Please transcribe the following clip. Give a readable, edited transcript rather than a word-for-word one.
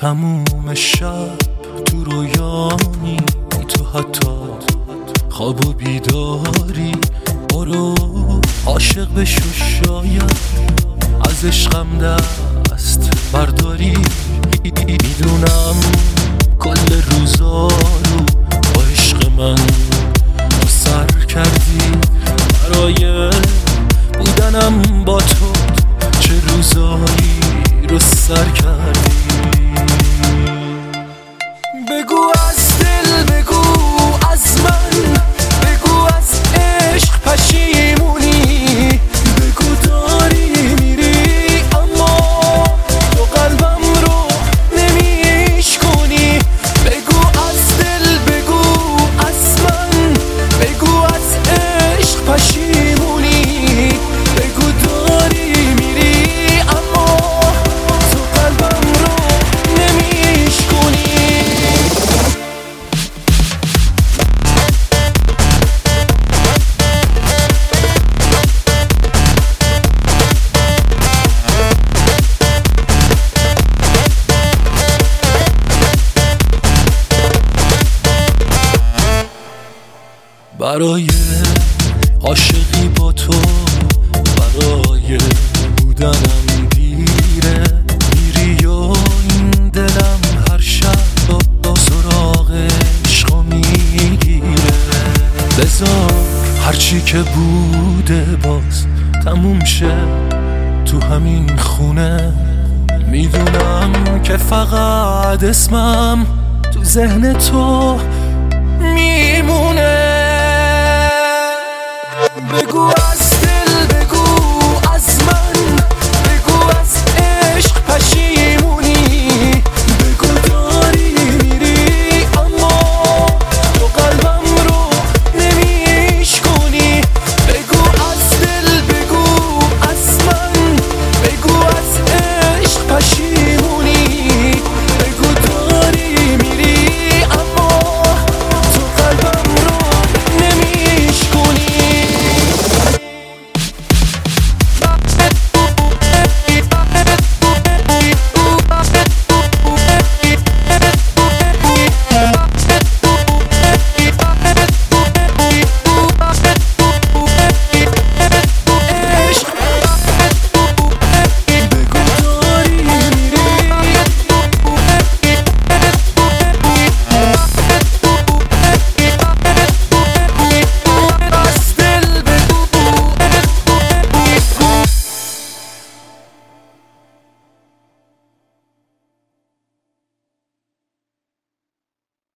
تموم شب تو رویانی، تو حتی خواب و بیداری. برو عاشق بشو، شاید از عشقم دست برداری. میدونم کل روزا رو با عشق من تو سر کردی. برای بودنم با تو چه روزایی رو سر کردی. بگو از دل، بگو از من، بگو از عشق پشیمونی. بگو داری میری اما تو قلبم رو نمیشکنی. بگو از دل، بگو از من، بگو از عشق پشیمونی. بگو داری میری اما تو قلبم رو نمیشکنی. برای عاشقی با تو، برای بودنم دیره. میری و این دلم هر شب با سراغ عشقا میگیره. بذار هرچی که بوده باز تموم شه تو همین خونه. میدونم که فقط اسمم تو ذهن تو میمونه. بگو از